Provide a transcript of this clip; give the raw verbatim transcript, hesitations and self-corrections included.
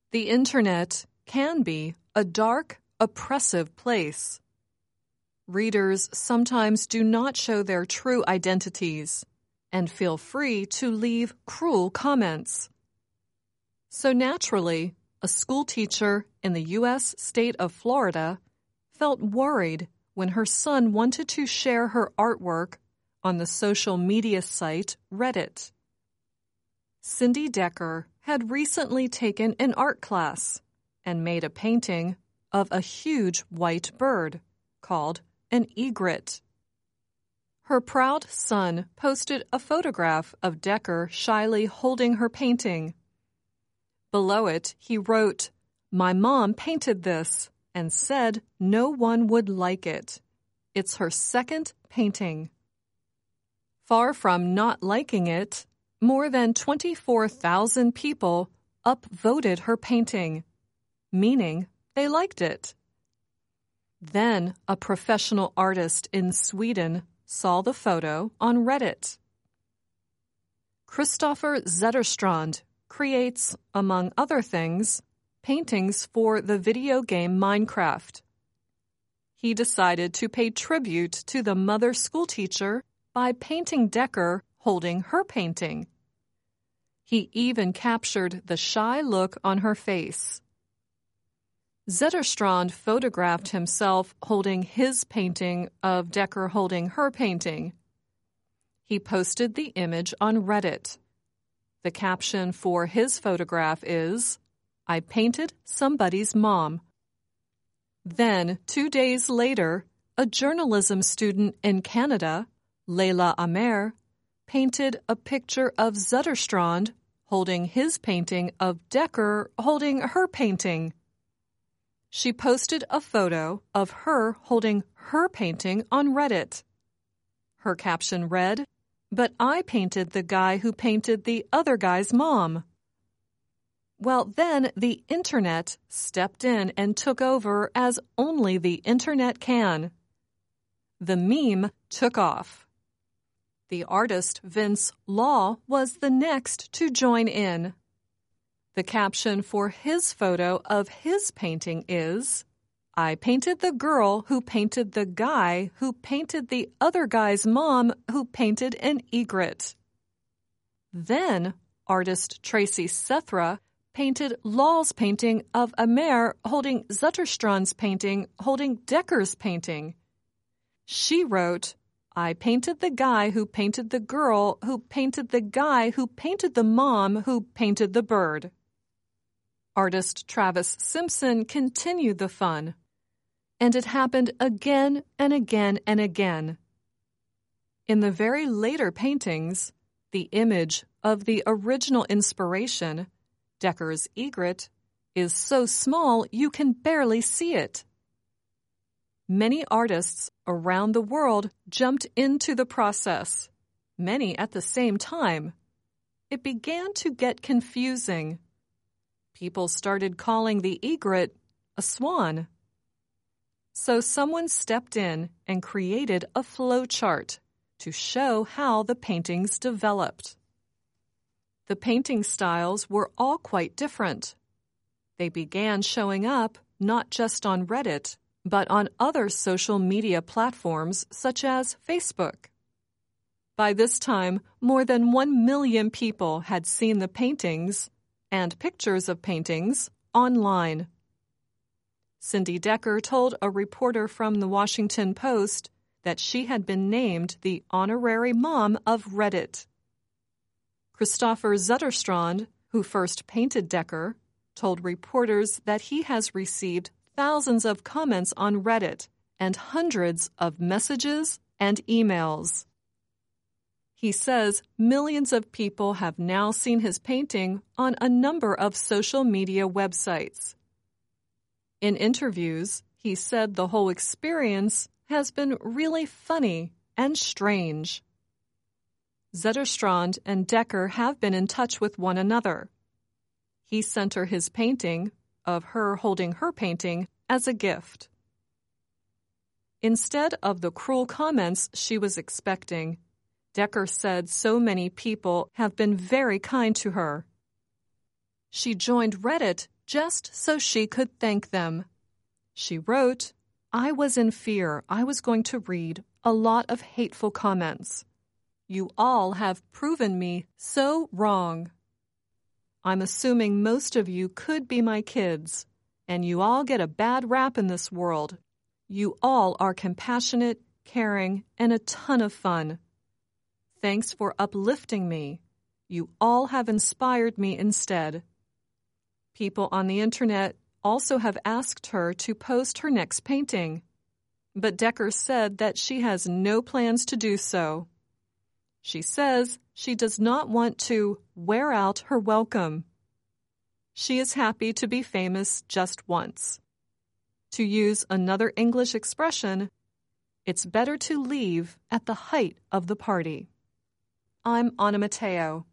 The Internet can be a dark, oppressive place. Readers sometimes do not show their true identities and feel free to leave cruel comments. So naturally, a school teacher in the U S state of Florida felt worried when her son wanted to share her artwork on the social media site Reddit. Cindy Decker had recently taken an art class and made a painting of a huge white bird called an egret. Her proud son posted a photograph of Decker shyly holding her painting. Below it, he wrote, "My mom painted this and said no one would like it. It's her second painting." Far from not liking it, more than twenty-four thousand people upvoted her painting, meaning they liked it. Then a professional artist in Sweden saw the photo on Reddit. Christopher Zetterstrand creates, among other things, paintings for the video game Minecraft. He decided to pay tribute to the mother schoolteacher by painting Decker holding her painting. He even captured the shy look on her face. Zetterstrand photographed himself holding his painting of Decker holding her painting. He posted the image on Reddit. The caption for his photograph is, "I painted somebody's mom." Then, two days later, a journalism student in Canada, Leila Amer, painted a picture of Zetterstrand holding his painting of Decker holding her painting. She posted a photo of her holding her painting on Reddit. Her caption read, "But I painted the guy who painted the other guy's mom." Well, then the Internet stepped in and took over as only the Internet can. The meme took off. The artist Vince Law was the next to join in. The caption for his photo of his painting is, "I painted the girl who painted the guy who painted the other guy's mom who painted an egret." Then artist Tracy Sethra painted Law's painting of Amer holding Zetterstrand's painting holding Decker's painting. She wrote, "I painted the guy who painted the girl who painted the guy who painted the mom who painted the bird." Artist Travis Simpson continued the fun, and it happened again and again and again. In the very later paintings, the image of the original inspiration, Decker's egret, is so small you can barely see it. Many artists around the world jumped into the process, many at the same time. It began to get confusing. People started calling the egret a swan. So someone stepped in and created a flow chart to show how the paintings developed. The painting styles were all quite different. They began showing up not just on Reddit, but on other social media platforms such as Facebook. By this time, more than one million people had seen the paintings and pictures of paintings online. Cindy Decker told a reporter from the Washington Post that she had been named the honorary mom of Reddit. Christopher Zetterstrand, who first painted Decker, told reporters that he has received thousands of comments on Reddit and hundreds of messages and emails. He says millions of people have now seen his painting on a number of social media websites. In interviews, he said the whole experience has been really funny and strange. Zetterstrand and Decker have been in touch with one another. He sent her his painting, of her holding her painting, as a gift. Instead of the cruel comments she was expecting, Decker said so many people have been very kind to her. She joined Reddit just so she could thank them. She wrote, "I was in fear I was going to read a lot of hateful comments. You all have proven me so wrong. I'm assuming most of you could be my kids, and you all get a bad rap in this world. You all are compassionate, caring, and a ton of fun. Thanks for uplifting me. You all have inspired me instead." People on the internet also have asked her to post her next painting, but Decker said that she has no plans to do so. She says she does not want to wear out her welcome. She is happy to be famous just once. To use another English expression, it's better to leave at the height of the party. I'm Anna Matteo.